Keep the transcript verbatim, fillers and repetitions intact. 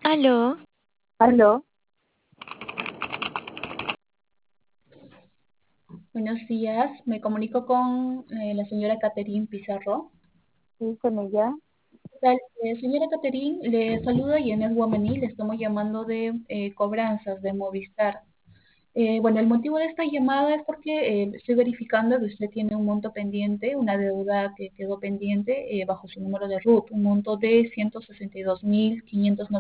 Aló, Aló, Buenos días, me comunico con eh, la señora Catherine Pizarro. sí, con ella. ¿Qué tal? Eh, señora Catherine, le saluda Yenet Guamaní, le estamos llamando de eh, cobranzas de Movistar. Eh, bueno, el motivo de esta llamada es porque eh, estoy verificando que usted tiene un monto pendiente, una deuda que quedó pendiente eh, bajo su número de RUT, un monto de ciento sesenta y dos mil quinientos